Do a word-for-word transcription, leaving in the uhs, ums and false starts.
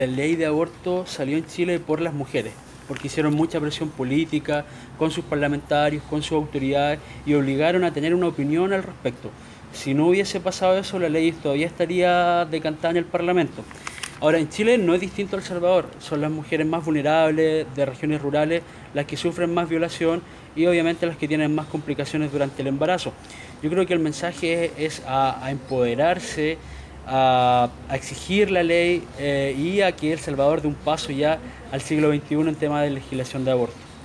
La ley de aborto salió en Chile por las mujeres, porque hicieron mucha presión política con sus parlamentarios, con sus autoridades y obligaron a tener una opinión al respecto. Si no hubiese pasado eso, la ley todavía estaría decantada en el Parlamento. Ahora, en Chile no es distinto a El Salvador, son las mujeres más vulnerables de regiones rurales las que sufren más violación y obviamente las que tienen más complicaciones durante el embarazo. Yo creo que el mensaje es a, a empoderarse, a, a exigir la ley eh, y a que El Salvador dé un paso ya al siglo veintiuno en tema de legislación de aborto.